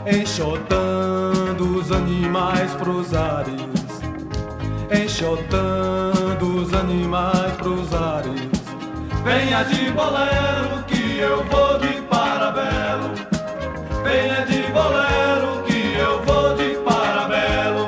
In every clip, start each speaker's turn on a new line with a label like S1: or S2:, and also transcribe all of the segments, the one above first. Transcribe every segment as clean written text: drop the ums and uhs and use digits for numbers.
S1: enxotando os animais pros ares, enxotando os animais pros ares. Venha de bolero que eu vou de parabelo, venha de bolero que eu vou de parabelo,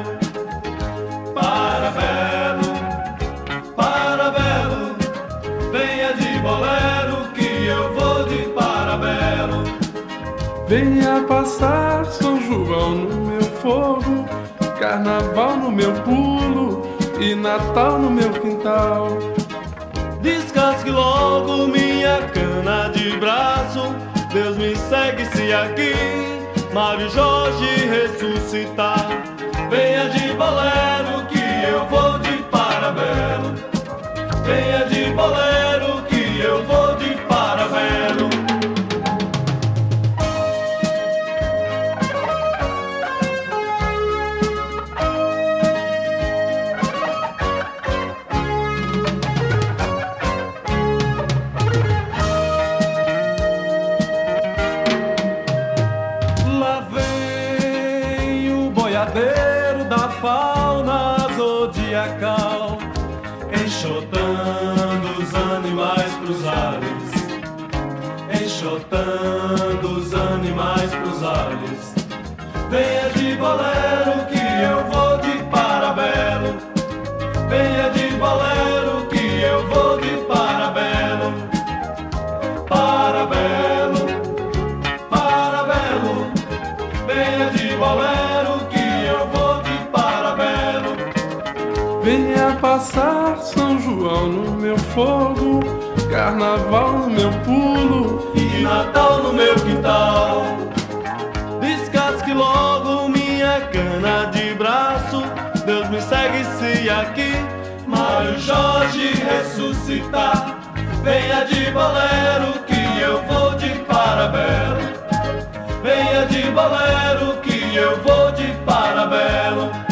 S1: parabelo, parabelo. Venha de bolero que eu vou de parabelo.
S2: Venha passar São João no meu fogo, Carnaval no meu pulo e Natal no meu quintal.
S1: Descasque logo minha cana de braço, Deus me segue se aqui Mário Jorge ressuscitar. Venha de bolero que eu vou de parabelo, venha de bolero que eu vou de parabelo. Da fauna zodiacal, enxotando os animais pros ares, enxotando os animais pros ares. Venha de bolero que eu vou de parabelo, venha de bolero que eu vou de parabelo, parabelo, parabelo. Venha de bolero que eu vou de parabelo.
S2: Venha passar São João no meu fogo, Carnaval no meu pulo
S1: e Natal no meu quintal. Descasque logo minha cana de braço, Deus me segue se aqui Mário Jorge ressuscitar. Venha de bolero que eu vou de parabelo, venha de bolero que eu vou de parabelo.